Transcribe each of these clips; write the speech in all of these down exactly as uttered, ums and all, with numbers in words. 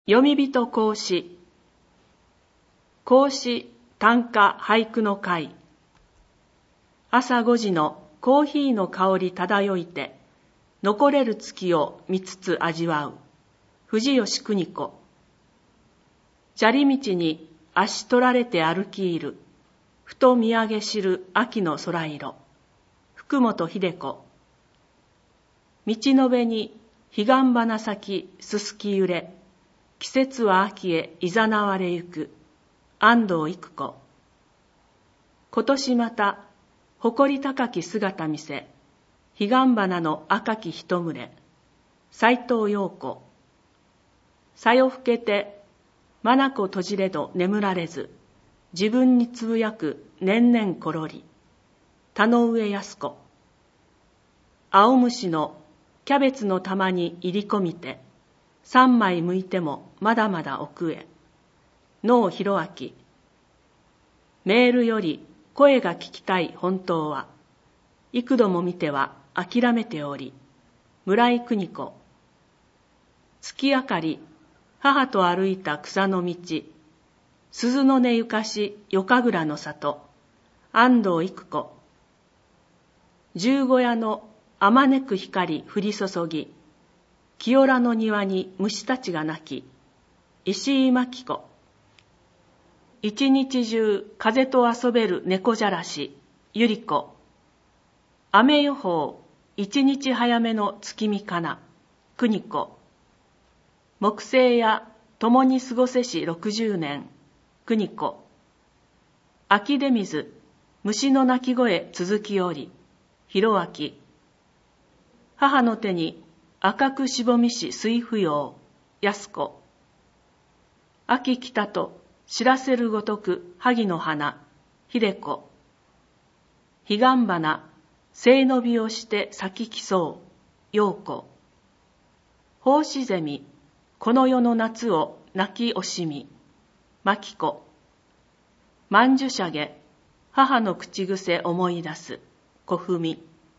読み人講師講師短歌俳句の会。朝ごじのコーヒーの香り漂いて、残れる月を見つつ味わう藤吉邦子。砂利道に足取られて歩きいる、ふと見上げ知る秋の空色福本秀子。道の辺に彼岸花咲きすすき揺れ、季節は秋へいざなわれゆく安藤育子。今年また誇り高き姿見せ、彼岸花の赤き一群れ斎藤陽子。さよふけて眼閉じれど眠られず、自分につぶやく年々ころり田上靖子。青虫のキャベツの玉に入り込みて、三枚剥いてもまだまだ奥へ能弘明。メールより声が聞きたい本当は、幾度も見ては諦めており村井邦子。月明かり母と歩いた草の道、鈴の音ゆかし夜神楽の里安藤育子。十五夜のあまねく光降り注ぎ、清良の庭に虫たちが鳴き石井真紀子。一日中風と遊べる猫じゃらし百合子。雨予報一日早めの月見かな邦子。木星や共に過ごせし六十年邦子。秋出水虫の鳴き声続きおり弘明。母の手に赤くしぼみし水芙蓉安子。秋来たと知らせるごとく萩の花秀子。彼岸花背伸びをして咲き競う陽子。胞子ゼミこの世の夏を泣き惜しみ真紀子。曼珠沙華母の口癖思い出す小文。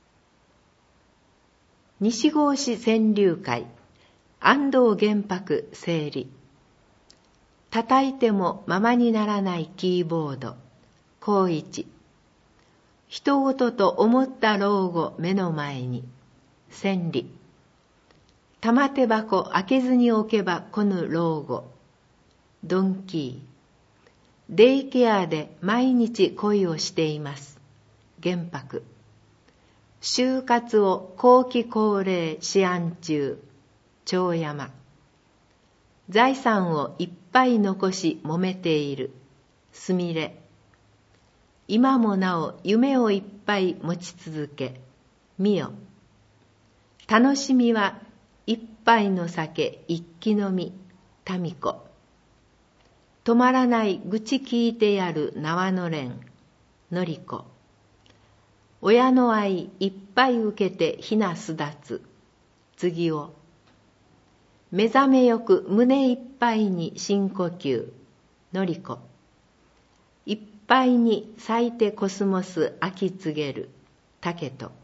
西郷市川柳会安藤玄白整理。叩いてもままにならないキーボード光一。人事と思った老後目の前に千里。玉手箱開けずに置けば来ぬ老後ドンキー。デイケアで毎日恋をしています玄白。就活を後期高齢思案中長山。財産をいっぱい残し揉めているすみれ。今もなお夢をいっぱい持ち続けみよ。楽しみは一杯の酒一気飲み民子。止まらない愚痴聞いてやる縄のれんのりこ。親の愛いっぱい受けてひなすだつ次を。目覚めよく胸いっぱいに深呼吸のりこ。いっぱいに咲いてコスモス秋告げる竹と。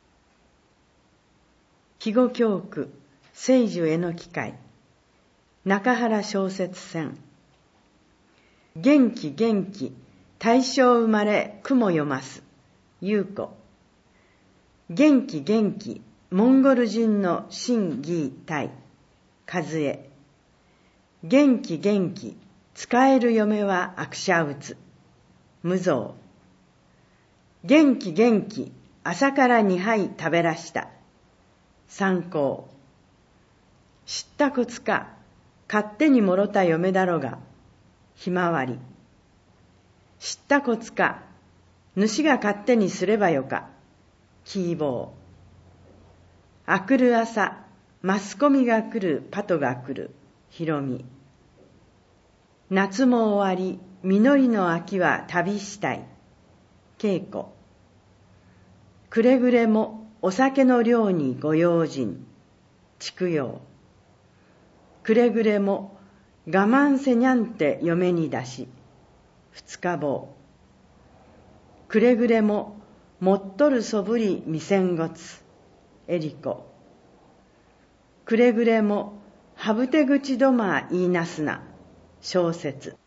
季語教句聖樹への機会中原小説選。元気元気大正生まれ雲読ます優子。元気元気モンゴル人の真義体和江。元気元気使える嫁は悪者打つ無造。元気元気朝からにはい食べらした参考。知ったこつか勝手にもろた嫁だろがひまわり。知ったこつか主が勝手にすればよかキーボー。あくる朝マスコミが来るパトが来るひろみ。夏も終わり実りの秋は旅したい稽古。くれぐれもお酒の量にご用心畜養。くれぐれも我慢せにゃんて嫁に出し二日坊。くれぐれももっとるそぶりみせんごつえりこ。くれぐれもはぶて口どま言いなすな。小説。